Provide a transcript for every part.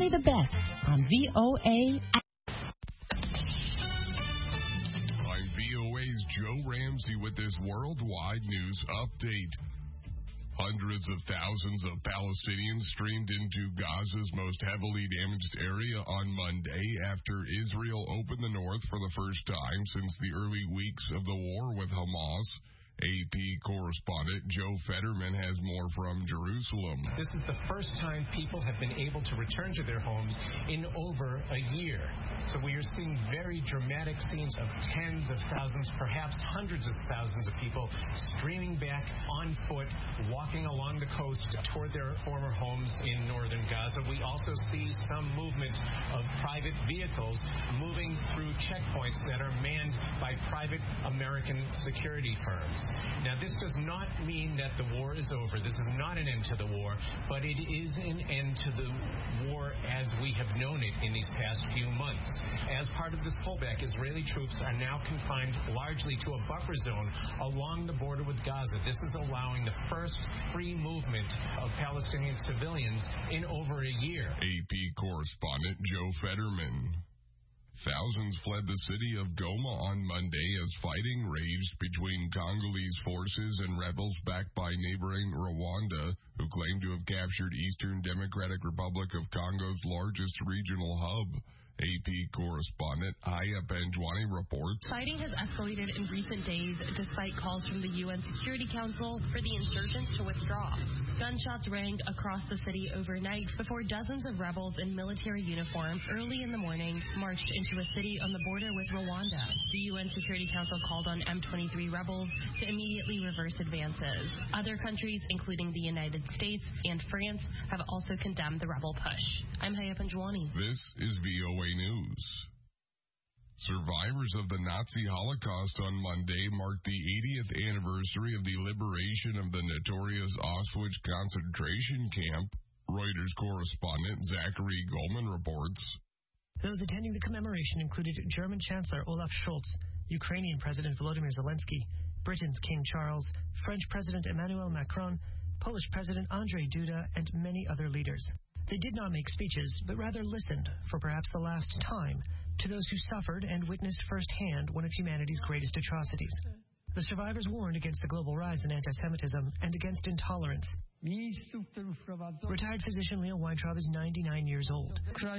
only the best on VOA. I'm VOA's Joe Ramsey with this worldwide news update. Hundreds of thousands of Palestinians streamed into Gaza's most heavily damaged area on Monday after Israel opened the north for the first time since the early weeks of the war with Hamas. AP correspondent Joe Fetterman has more from Jerusalem. This is the first time people have been able to return to their homes in over a year. So we are seeing very dramatic scenes of tens of thousands, perhaps hundreds of thousands of people streaming back on foot, walking along the coast toward their former homes in northern Gaza. We also see some movement of private vehicles moving through checkpoints that are manned by private American security firms. Now, this does not mean that the war is over. This is not an end to the war, but it is an end to the war as we have known it in these past few months. As part of this pullback, Israeli troops are now confined largely to a buffer zone along the border with Gaza. This is allowing the first free movement of Palestinian civilians in over a year. AP correspondent Joe Fetterman. Thousands fled the city of Goma on Monday as fighting raged between Congolese forces and rebels backed by neighboring Rwanda, who claim to have captured Eastern Democratic Republic of Congo's largest regional hub. AP correspondent Aya Benjwani reports. Fighting has escalated in recent days despite calls from the UN Security Council for the insurgents to withdraw. Gunshots rang across the city overnight before dozens of rebels in military uniform early in the morning marched into a city on the border with Rwanda. The UN Security Council called on M23 rebels to immediately reverse advances. Other countries, including the United States and France, have also condemned the rebel push. I'm Haya Panjwani. This is VOA News. Survivors of the Nazi Holocaust on Monday marked the 80th anniversary of the liberation of the notorious Auschwitz concentration camp. Reuters correspondent Zachary Goldman reports. Those attending the commemoration included German Chancellor Olaf Scholz, Ukrainian President Volodymyr Zelensky, Britain's King Charles, French President Emmanuel Macron, Polish President Andrzej Duda, and many other leaders. They did not make speeches, but rather listened, for perhaps the last time, to those who suffered and witnessed firsthand one of humanity's greatest atrocities. The survivors warned against the global rise in anti-Semitism and against intolerance. Retired physician Leo Weintraub is 99 years old.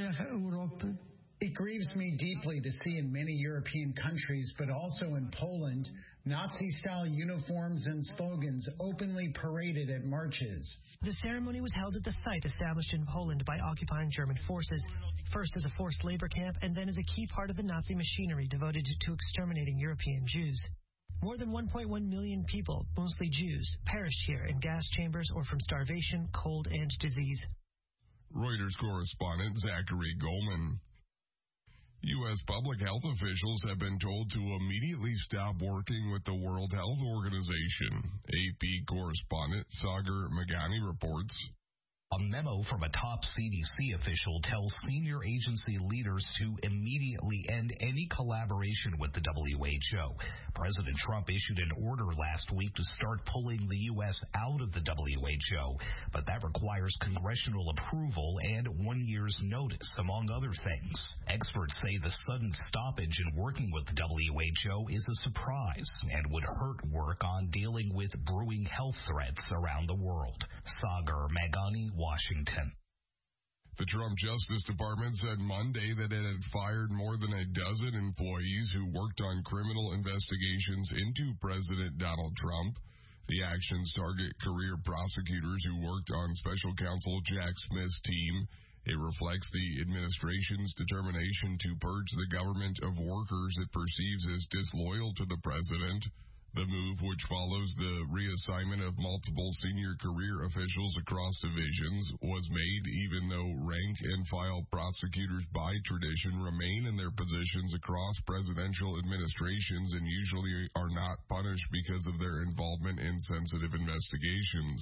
It grieves me deeply to see in many European countries, but also in Poland, Nazi-style uniforms and slogans openly paraded at marches. The ceremony was held at the site established in Poland by occupying German forces, first as a forced labor camp and then as a key part of the Nazi machinery devoted to exterminating European Jews. More than 1.1 million people, mostly Jews, perished here in gas chambers or from starvation, cold, and disease. Reuters correspondent Zachary Goldman. U.S. public health officials have been told to immediately stop working with the World Health Organization. AP correspondent Sagar Meghani reports. A memo from a top CDC official tells senior agency leaders to immediately end any collaboration with the WHO. President Trump issued an order last week to start pulling the U.S. out of the WHO, but that requires congressional approval and 1 year's notice, among other things. Experts say the sudden stoppage in working with the WHO is a surprise and would hurt work on dealing with brewing health threats around the world. Sagar Meghani, Washington. The Trump Justice Department said Monday that it had fired more than a dozen employees who worked on criminal investigations into President Donald Trump. The actions target career prosecutors who worked on special counsel Jack Smith's team. It reflects the administration's determination to purge the government of workers it perceives as disloyal to the president. The move, which follows the reassignment of multiple senior career officials across divisions, was made even though rank-and-file prosecutors by tradition remain in their positions across presidential administrations and usually are not punished because of their involvement in sensitive investigations.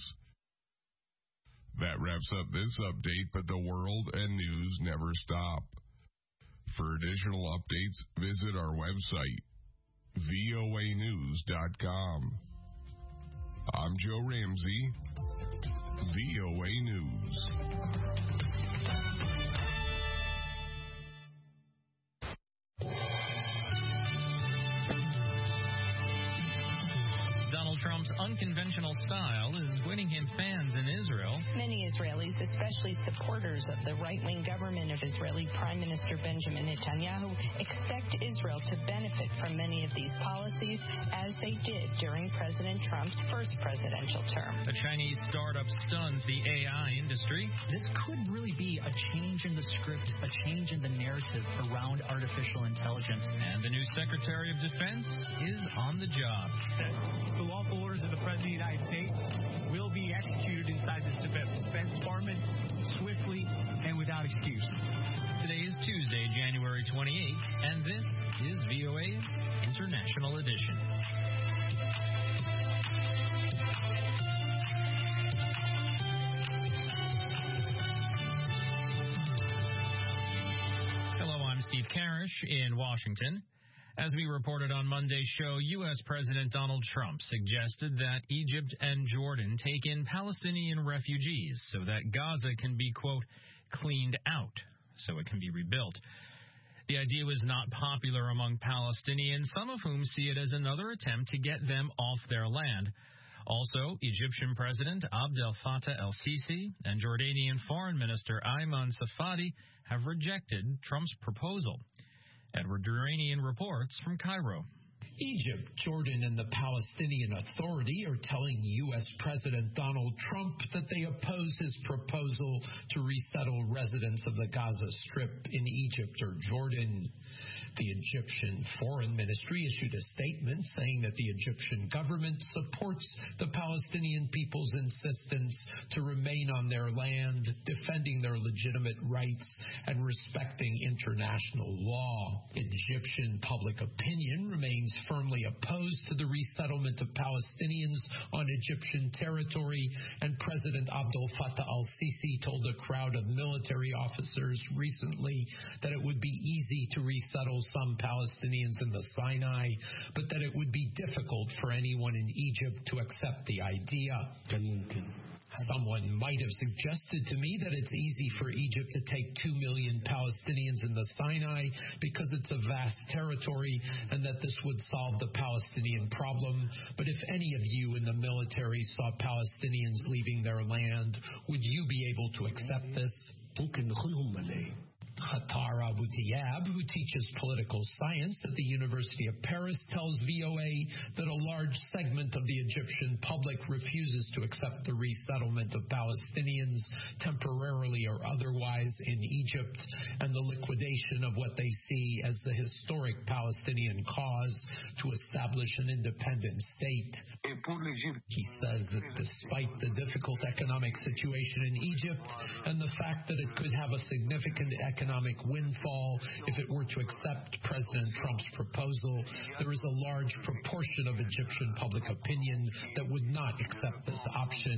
That wraps up this update, but the world and news never stop. For additional updates, visit our website, voanews.com. I'm Joe Ramsey, VOA News. Trump's unconventional style is winning him fans in Israel. Many Israelis, especially supporters of the right-wing government of Israeli Prime Minister Benjamin Netanyahu, expect Israel to benefit from many of these policies, as they did during President Trump's first presidential term. A Chinese startup stuns the AI industry. This could really be a change in the script, a change in the narrative around artificial intelligence. And the new Secretary of Defense is on the job. The lawful orders of the President of the United States will be executed inside this Defense Department swiftly and without excuse. Today is Tuesday, January 28th, and this is VOA's International Edition. Hello, I'm Steve Karish in Washington. As we reported on Monday's show, U.S. President Donald Trump suggested that Egypt and Jordan take in Palestinian refugees so that Gaza can be, quote, cleaned out so it can be rebuilt. The idea was not popular among Palestinians, some of whom see it as another attempt to get them off their land. Also, Egyptian President Abdel Fattah el-Sisi and Jordanian Foreign Minister Ayman Safadi have rejected Trump's proposal. Edward Duranian reports from Cairo. Egypt, Jordan, and the Palestinian Authority are telling U.S. President Donald Trump that they oppose his proposal to resettle residents of the Gaza Strip in Egypt or Jordan. The Egyptian Foreign Ministry issued a statement saying that the Egyptian government supports the Palestinian people's insistence to remain on their land, defending their legitimate rights and respecting international law. Egyptian public opinion remains firmly opposed to the resettlement of Palestinians on Egyptian territory, and President Abdel Fattah al-Sisi told a crowd of military officers recently that it would be easy to resettle some Palestinians in the Sinai, but that it would be difficult for anyone in Egypt to accept the idea. Someone might have suggested to me that it's easy for Egypt to take 2 million Palestinians in the Sinai because it's a vast territory and that this would solve the Palestinian problem. But if any of you in the military saw Palestinians leaving their land, would you be able to accept this? Hattar Abu Diab, who teaches political science at the University of Paris, tells VOA that a large segment of the Egyptian public refuses to accept the resettlement of Palestinians, temporarily or otherwise, in Egypt, and the liquidation of what they see as the historic Palestinian cause to establish an independent state. He says that despite the difficult economic situation in Egypt and the fact that it could have a significant economic windfall if it were to accept President Trump's proposal, there is a large proportion of Egyptian public opinion that would not accept this option.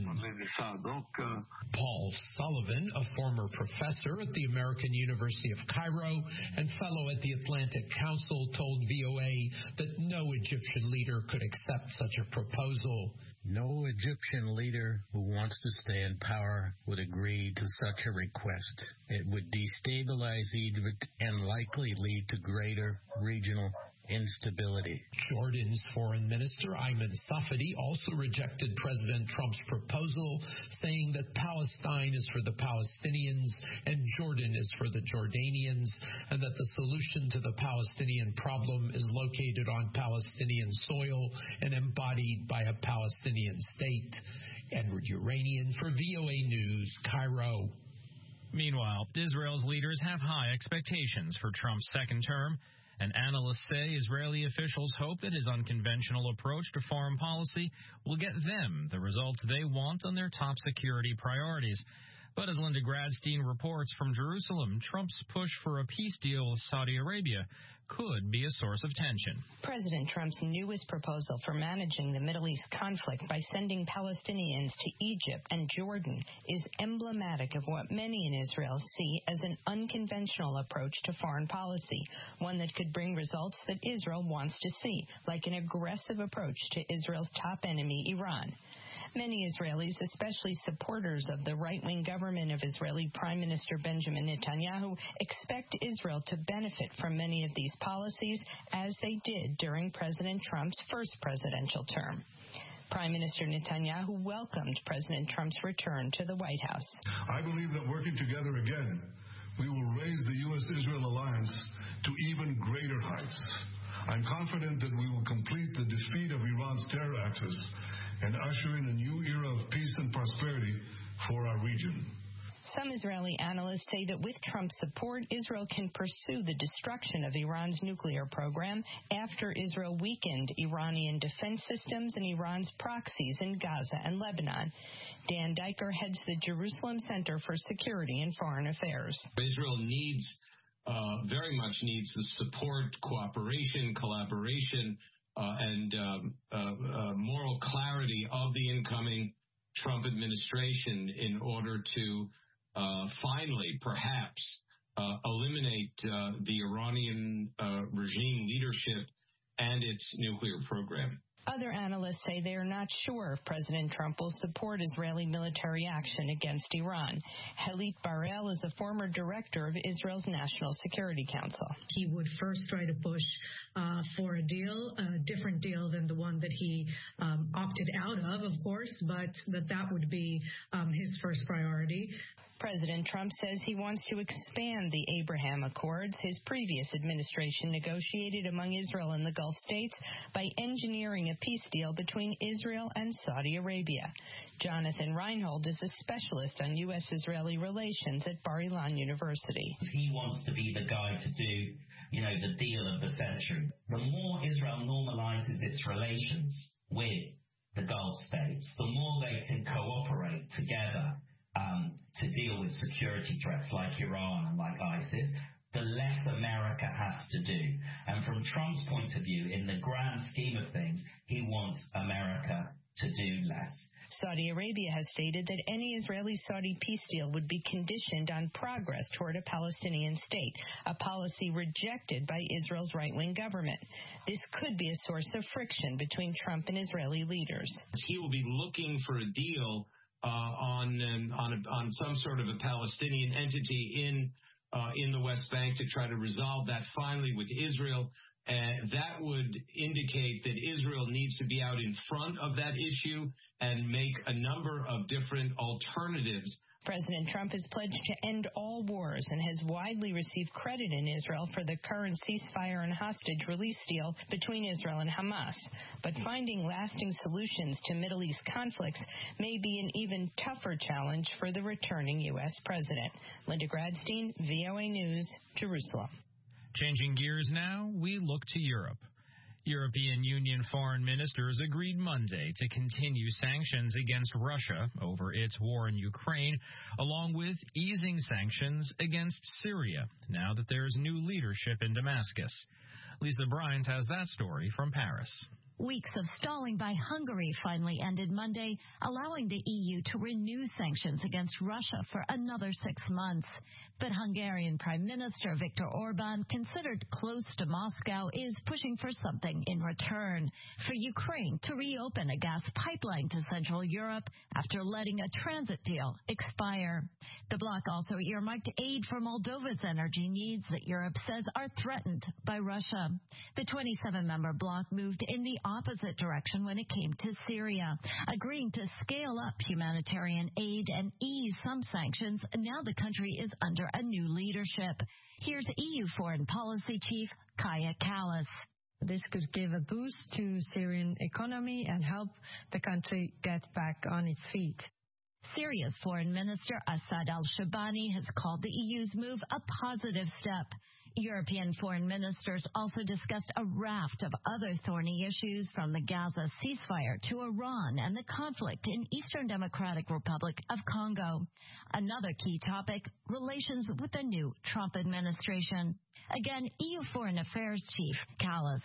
Paul Sullivan, a former professor at the American University of Cairo and fellow at the Atlantic Council, told VOA that no Egyptian leader could accept such a proposal. No Egyptian leader who wants to stay in power would agree to such a request. It would destabilize Egypt and likely lead to greater regional instability. Jordan's Foreign Minister Ayman Safadi also rejected President Trump's proposal, saying that Palestine is for the Palestinians and Jordan is for the Jordanians, and that the solution to the Palestinian problem is located on Palestinian soil and embodied by a Palestinian state. Edward Uranian for VOA News, Cairo. Meanwhile, Israel's leaders have high expectations for Trump's second term, and analysts say Israeli officials hope that his unconventional approach to foreign policy will get them the results they want on their top security priorities. But as Linda Gradstein reports from Jerusalem, Trump's push for a peace deal with Saudi Arabia could be a source of tension. President Trump's newest proposal for managing the Middle East conflict by sending Palestinians to Egypt and Jordan is emblematic of what many in Israel see as an unconventional approach to foreign policy, one that could bring results that Israel wants to see, like an aggressive approach to Israel's top enemy, Iran. Many Israelis, especially supporters of the right-wing government of Israeli Prime Minister Benjamin Netanyahu, expect Israel to benefit from many of these policies, as they did during President Trump's first presidential term. Prime Minister Netanyahu welcomed President Trump's return to the White House. I believe that working together again, we will raise the U.S.-Israel alliance to even greater heights. I'm confident that we will complete the defeat of Iran's terror axis and usher in a new era of peace and prosperity for our region. Some Israeli analysts say that with Trump's support, Israel can pursue the destruction of Iran's nuclear program after Israel weakened Iranian defense systems and Iran's proxies in Gaza and Lebanon. Dan Diker heads the Jerusalem Center for Security and Foreign Affairs. Israel very much needs the support, cooperation, collaboration, and moral clarity of the incoming Trump administration in order to finally, perhaps, eliminate the Iranian regime leadership and its nuclear program. Other analysts say they are not sure if President Trump will support Israeli military action against Iran. Halit Barel is the former director of Israel's National Security Council. He would first try to push for a deal, a different deal than the one that he opted out of course, but that would be his first priority. President Trump says he wants to expand the Abraham Accords his previous administration negotiated among Israel and the Gulf states by engineering a peace deal between Israel and Saudi Arabia. Jonathan Reinhold is a specialist on U.S.-Israeli relations at Bar-Ilan University. He wants to be the guy to do, the deal of the century. The more Israel normalizes its relations with the Gulf states, the more they can cooperate together to deal with security threats like Iran and like ISIS, the less America has to do. And from Trump's point of view, in the grand scheme of things, he wants America to do less. Saudi Arabia has stated that any Israeli-Saudi peace deal would be conditioned on progress toward a Palestinian state, a policy rejected by Israel's right-wing government. This could be a source of friction between Trump and Israeli leaders. He will be looking for a deal on some sort of a Palestinian entity in the West Bank to try to resolve that finally with Israel. That would indicate that Israel needs to be out in front of that issue and make a number of different alternatives. President Trump has pledged to end all wars and has widely received credit in Israel for the current ceasefire and hostage release deal between Israel and Hamas. But finding lasting solutions to Middle East conflicts may be an even tougher challenge for the returning U.S. president. Linda Gradstein, VOA News, Jerusalem. Changing gears now, we look to Europe. European Union foreign ministers agreed Monday to continue sanctions against Russia over its war in Ukraine, along with easing sanctions against Syria, now that there's new leadership in Damascus. Lisa Bryant has that story from Paris. Weeks of stalling by Hungary finally ended Monday, allowing the EU to renew sanctions against Russia for another 6 months. But Hungarian Prime Minister Viktor Orban, considered close to Moscow, is pushing for something in return: for Ukraine to reopen a gas pipeline to Central Europe after letting a transit deal expire. The bloc also earmarked aid for Moldova's energy needs that Europe says are threatened by Russia. The 27-member bloc moved in the opposite direction when it came to Syria, agreeing to scale up humanitarian aid and ease some sanctions now the country is under a new leadership. Here's EU Foreign Policy Chief Kaja Kallas. This could give a boost to Syrian economy and help the country get back on its feet. Syria's Foreign Minister Assad al-Shabani has called the EU's move a positive step. European foreign ministers also discussed a raft of other thorny issues, from the Gaza ceasefire to Iran and the conflict in Eastern Democratic Republic of Congo. Another key topic, relations with the new Trump administration. Again, EU Foreign Affairs Chief Kallas.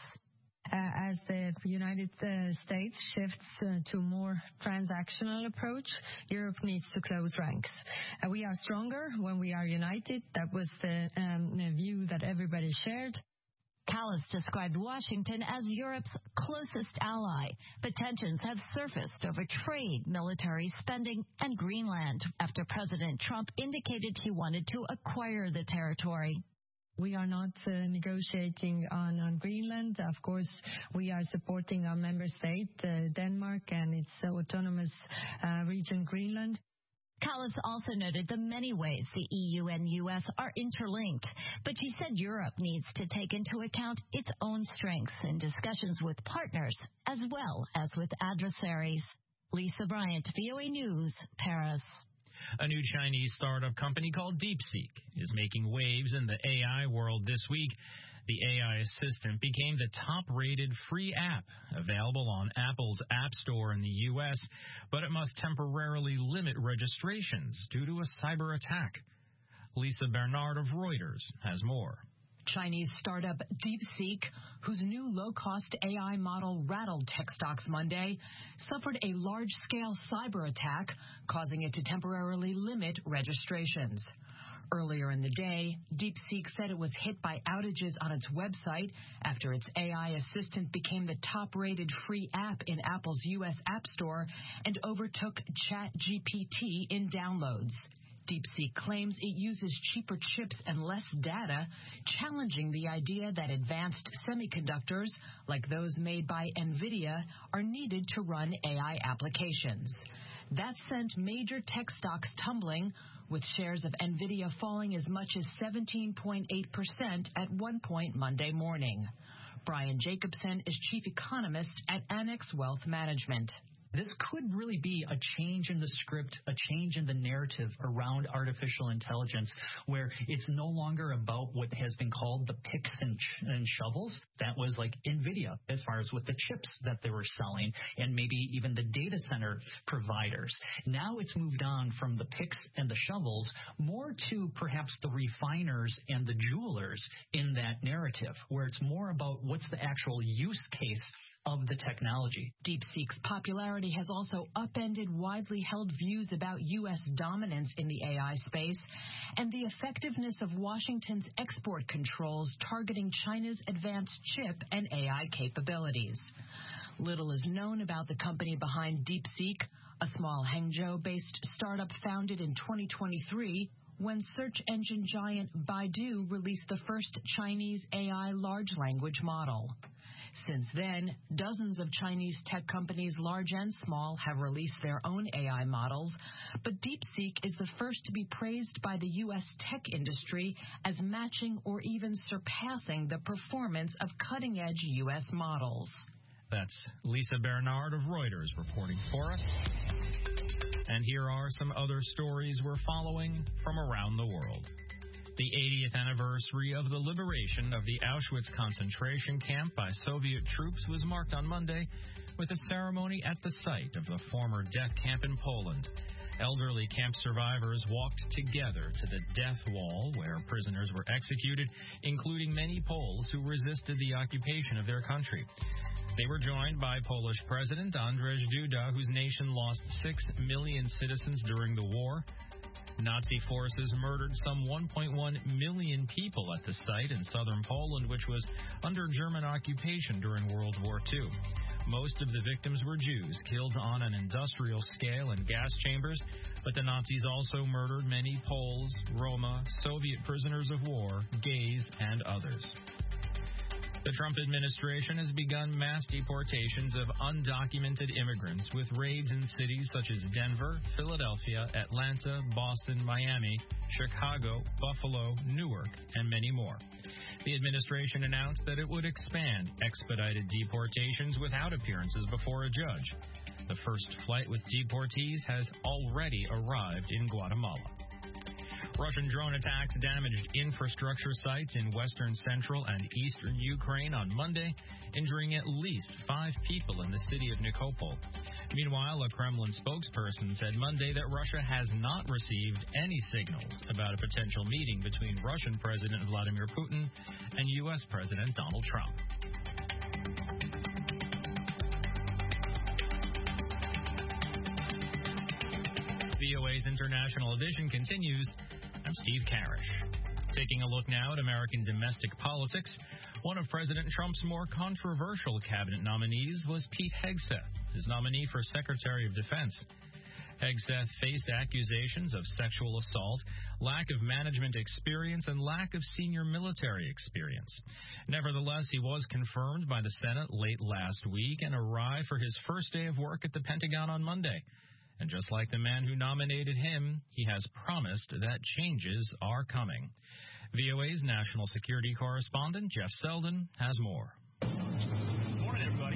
As the United States shifts to a more transactional approach, Europe needs to close ranks. We are stronger when we are united. That was the view that everybody shared. Kallas described Washington as Europe's closest ally, but tensions have surfaced over trade, military spending, and Greenland after President Trump indicated he wanted to acquire the territory. We are not negotiating on Greenland. Of course, we are supporting our member state, Denmark, and its autonomous region, Greenland. Kallas also noted the many ways the EU and U.S. are interlinked, but she said Europe needs to take into account its own strengths in discussions with partners as well as with adversaries. Lisa Bryant, VOA News, Paris. A new Chinese startup company called DeepSeek is making waves in the AI world this week. The AI assistant became the top-rated free app available on Apple's App Store in the U.S., but it must temporarily limit registrations due to a cyber attack. Lisa Bernard of Reuters has more. Chinese startup DeepSeek, whose new low-cost AI model rattled tech stocks Monday, suffered a large-scale cyber attack, causing it to temporarily limit registrations. Earlier in the day, DeepSeek said it was hit by outages on its website after its AI assistant became the top-rated free app in Apple's U.S. App Store and overtook ChatGPT in downloads. DeepSeek claims it uses cheaper chips and less data, challenging the idea that advanced semiconductors, like those made by NVIDIA, are needed to run AI applications. That sent major tech stocks tumbling, with shares of NVIDIA falling as much as 17.8% at one point Monday morning. Brian Jacobson is chief economist at Annex Wealth Management. This could really be a change in the script, a change in the narrative around artificial intelligence, where it's no longer about what has been called the picks and shovels. That was like NVIDIA, as far as with the chips that they were selling, and maybe even the data center providers. Now it's moved on from the picks and the shovels more to perhaps the refiners and the jewelers in that narrative, where it's more about what's the actual use case of the technology. DeepSeek's popularity has also upended widely held views about U.S. dominance in the AI space and the effectiveness of Washington's export controls targeting China's advanced chip and AI capabilities. Little is known about the company behind DeepSeek, a small Hangzhou-based startup founded in 2023 when search engine giant Baidu released the first Chinese AI large language model. Since then, dozens of Chinese tech companies, large and small, have released their own AI models, but DeepSeek is the first to be praised by the U.S. tech industry as matching or even surpassing the performance of cutting-edge U.S. models. That's Lisa Bernard of Reuters reporting for us. And here are some other stories we're following from around the world. The 80th anniversary of the liberation of the Auschwitz concentration camp by Soviet troops was marked on Monday with a ceremony at the site of the former death camp in Poland. Elderly camp survivors walked together to the death wall where prisoners were executed, including many Poles who resisted the occupation of their country. They were joined by Polish President Andrzej Duda, whose nation lost 6 million citizens during the war. Nazi forces murdered some 1.1 million people at the site in southern Poland, which was under German occupation during World War II. Most of the victims were Jews, killed on an industrial scale in gas chambers, but the Nazis also murdered many Poles, Roma, Soviet prisoners of war, gays, and others. The Trump administration has begun mass deportations of undocumented immigrants with raids in cities such as Denver, Philadelphia, Atlanta, Boston, Miami, Chicago, Buffalo, Newark, and many more. The administration announced that it would expand expedited deportations without appearances before a judge. The first flight with deportees has already arrived in Guatemala. Russian drone attacks damaged infrastructure sites in western, central, and eastern Ukraine on Monday, injuring at least 5 people in the city of Nikopol. Meanwhile, a Kremlin spokesperson said Monday that Russia has not received any signals about a potential meeting between Russian President Vladimir Putin and U.S. President Donald Trump. VOA's International Edition continues. I'm Steve Karish. Taking a look now at American domestic politics, one of President Trump's more controversial cabinet nominees was Pete Hegseth, his nominee for Secretary of Defense. Hegseth faced accusations of sexual assault lack of management experience, and lack of senior military experience. Nevertheless, he was confirmed by the Senate late last week and arrived for his first day of work at the Pentagon on Monday. And just like the man who nominated him, he has promised that changes are coming. VOA's national security correspondent, Jeff Selden, has more. Morning, everybody.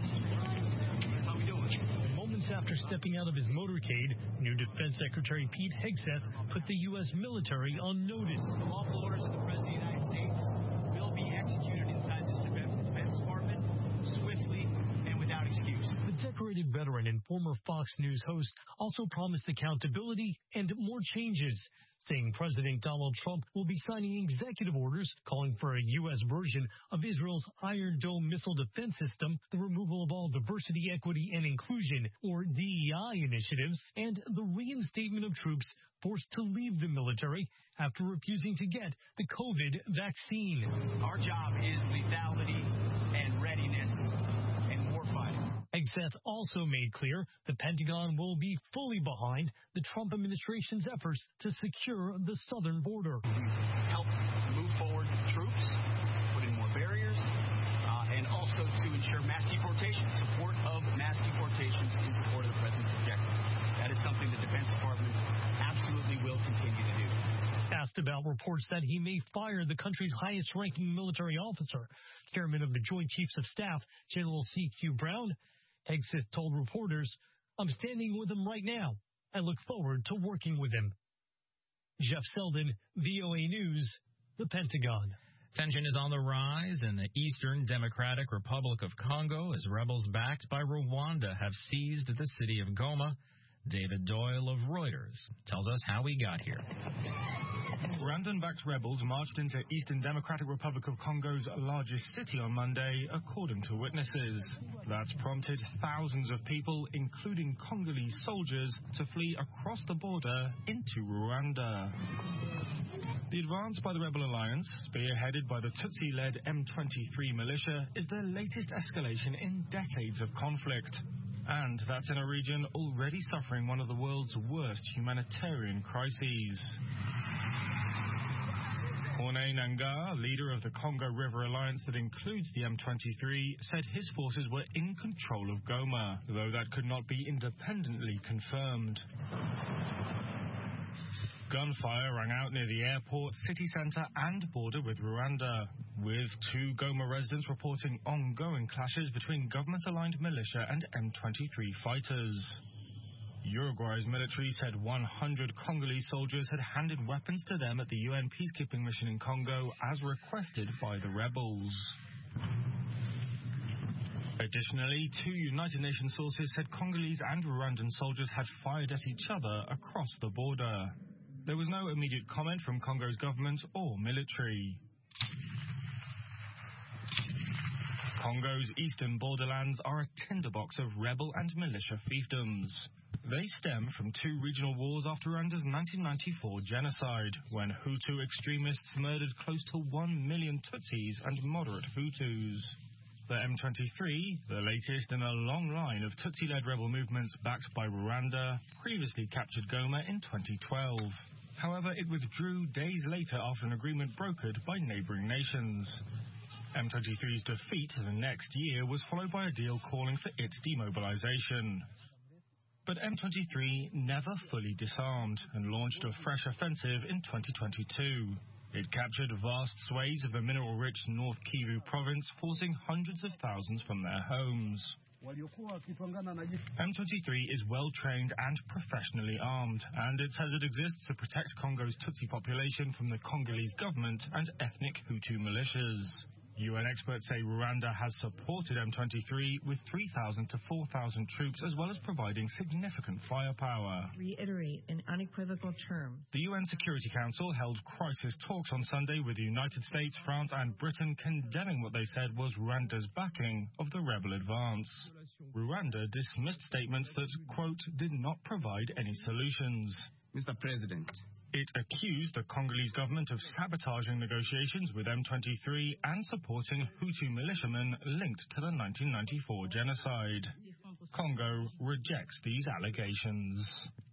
How we doing? Moments after stepping out of his motorcade, new Defense Secretary Pete Hegseth put the U.S. military on notice. The lawful orders of the President of the United States will be executed inside this Defense Department swiftly and without excuse. The decorated veteran and former Fox News host also promised accountability and more changes, saying President Donald Trump will be signing executive orders calling for a U.S. version of Israel's Iron Dome missile defense system, the removal of all diversity, equity, and inclusion, or DEI initiatives, and the reinstatement of troops forced to leave the military after refusing to get the COVID vaccine. Our job is lethality and readiness and warfighting. Hegseth also made clear the Pentagon will be fully behind the Trump administration's efforts to secure the southern border. Help move forward troops, put in more barriers, and also to ensure mass deportation, support of mass deportations in support of the president's objective. That is something the Defense Department absolutely will continue to do. Asked about reports that he may fire the country's highest-ranking military officer, Chairman of the Joint Chiefs of Staff, General C.Q. Brown, Hegseth told reporters, "I'm standing with him right now. I look forward to working with him." Jeff Selden, VOA News, the Pentagon. Tension is on the rise in the Eastern Democratic Republic of Congo as rebels backed by Rwanda have seized the city of Goma. David Doyle of Reuters tells us how we got here. Rwandan-backed rebels marched into Eastern Democratic Republic of Congo's largest city on Monday, according to witnesses. That's prompted thousands of people, including Congolese soldiers, to flee across the border into Rwanda. The advance by the rebel alliance, spearheaded by the Tutsi-led M23 militia, is the latest escalation in decades of conflict. And that's in a region already suffering one of the world's worst humanitarian crises. Corneille Nangaa, leader of the Congo River Alliance that includes the M23, said his forces were in control of Goma, though that could not be independently confirmed. Gunfire rang out near the airport, city centre and border with Rwanda, with 2 Goma residents reporting ongoing clashes between government-aligned militia and M23 fighters. Uruguay's military said 100 Congolese soldiers had handed weapons to them at the UN peacekeeping mission in Congo as requested by the rebels. Additionally, 2 United Nations sources said Congolese and Rwandan soldiers had fired at each other across the border. There was no immediate comment from Congo's government or military. Congo's eastern borderlands are a tinderbox of rebel and militia fiefdoms. They stem from 2 regional wars after Rwanda's 1994 genocide, when Hutu extremists murdered close to 1 million Tutsis and moderate Hutus. The M23, the latest in a long line of Tutsi-led rebel movements backed by Rwanda, previously captured Goma in 2012. However, it withdrew days later after an agreement brokered by neighboring nations. M23's defeat the next year was followed by a deal calling for its demobilization. But M23 never fully disarmed and launched a fresh offensive in 2022. It captured vast swathes of the mineral-rich North Kivu province, forcing hundreds of thousands from their homes. M23 is well-trained and professionally armed, and it says it exists to protect Congo's Tutsi population from the Congolese government and ethnic Hutu militias. UN experts say Rwanda has supported M23 with 3,000 to 4,000 troops, as well as providing significant firepower. Reiterate in unequivocal terms. The UN Security Council held crisis talks on Sunday with the United States, France and Britain condemning what they said was Rwanda's backing of the rebel advance. Rwanda dismissed statements that, quote, did not provide any solutions. Mr. President, it accused the Congolese government of sabotaging negotiations with M23 and supporting Hutu militiamen linked to the 1994 genocide. Congo rejects these allegations.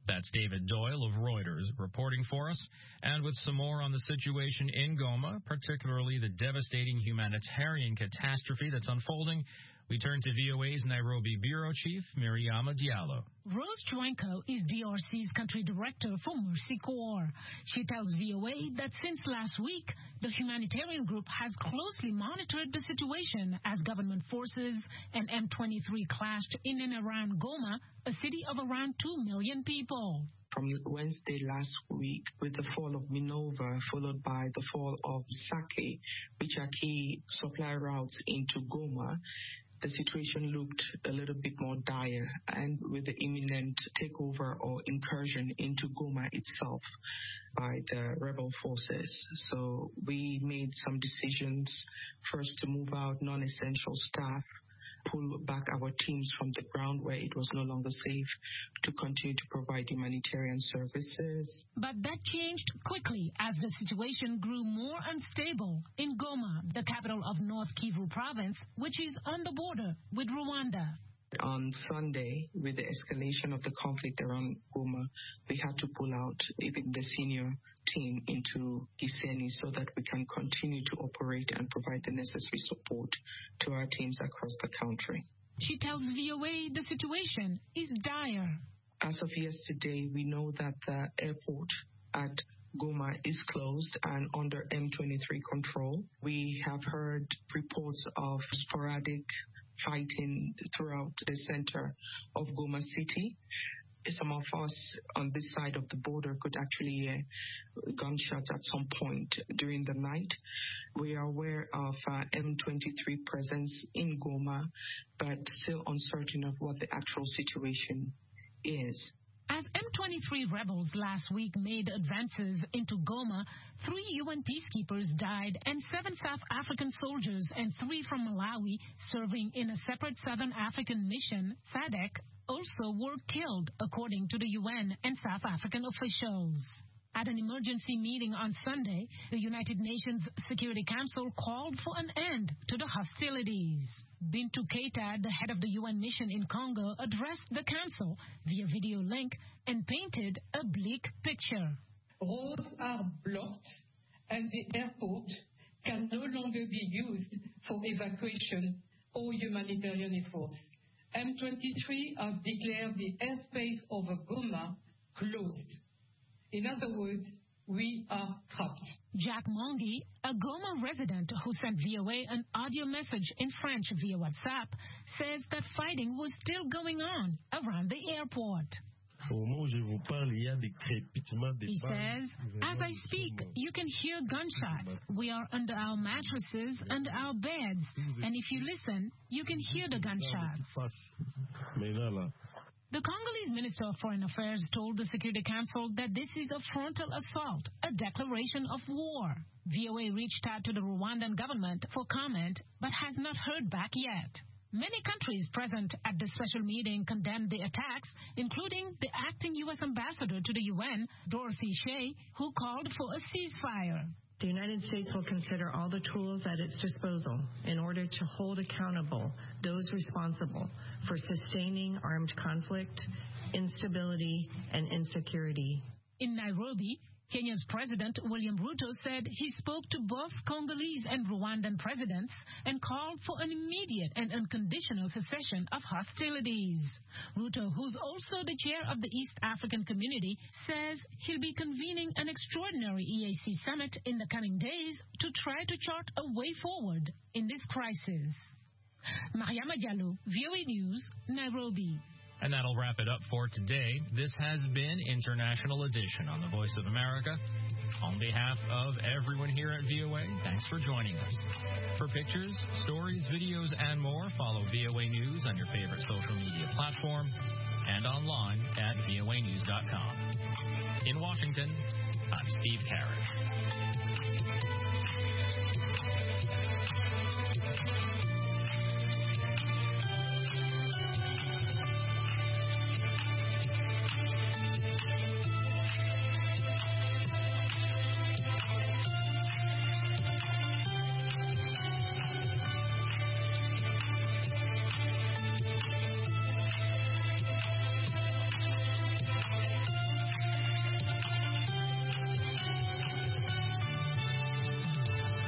That's David Doyle of Reuters reporting for us. And with some more on the situation in Goma, particularly the devastating humanitarian catastrophe that's unfolding, we turn to VOA's Nairobi Bureau Chief, Miriama Diallo. Rose Joenko is DRC's country director for Mercy Corps. She tells VOA that since last week, the humanitarian group has closely monitored the situation as government forces and M23 clashed in and around Goma, a city of around 2 million people. From Wednesday last week, with the fall of Minova, followed by the fall of Sake, which are key supply routes into Goma, the situation looked a little bit more dire, and with the imminent takeover or incursion into Goma itself by the rebel forces. So we made some decisions, first to move out non-essential staff, pull back our teams from the ground where it was no longer safe to continue to provide humanitarian services. But that changed quickly as the situation grew more unstable in Goma, the capital of North Kivu province, which is on the border with Rwanda. On Sunday, with the escalation of the conflict around Goma, we had to pull out even the senior team into Gisenyi so that we can continue to operate and provide the necessary support to our teams across the country. She tells VOA the situation is dire. As of yesterday, we know that the airport at Goma is closed and under M23 control. We have heard reports of sporadic fighting throughout the center of Goma City. Some of us on this side of the border could actually hear gunshots at some point during the night. We are aware of M23 presence in Goma, but still uncertain of what the actual situation is. As M23 rebels last week made advances into Goma, 3 UN peacekeepers died and 7 South African soldiers and 3 from Malawi serving in a separate Southern African mission, SADC, also were killed, according to the UN and South African officials. At an emergency meeting on Sunday, the United Nations Security Council called for an end to the hostilities. Bintou Keita, the head of the UN mission in Congo, addressed the council via video link and painted a bleak picture. Roads are blocked and the airport can no longer be used for evacuation or humanitarian efforts. M23 have declared the airspace over Goma closed. In other words, we are trapped. Jack Mongi, a Goma resident who sent VOA an audio message in French via WhatsApp, says that fighting was still going on around the airport. He says, as I speak, you can hear gunshots. We are under our mattresses and our beds. And if you listen, you can hear the gunshots. The Congolese Minister of Foreign Affairs told the Security Council that this is a frontal assault, a declaration of war. VOA reached out to the Rwandan government for comment, but has not heard back yet. Many countries present at the special meeting condemned the attacks, including the acting U.S. ambassador to the UN, Dorothy Shea, who called for a ceasefire. The United States will consider all the tools at its disposal in order to hold accountable those responsible for sustaining armed conflict, instability, and insecurity. In Nairobi, Kenya's President William Ruto said he spoke to both Congolese and Rwandan presidents and called for an immediate and unconditional cessation of hostilities. Ruto, who's also the chair of the East African Community, says he'll be convening an extraordinary EAC summit in the coming days to try to chart a way forward in this crisis. Mariama Diallo, VOA News, Nairobi. And that'll wrap it up for today. This has been International Edition on the Voice of America. On behalf of everyone here at VOA, thanks for joining us. For pictures, stories, videos, and more, follow VOA News on your favorite social media platform and online at voanews.com. In Washington, I'm Steve Carrish.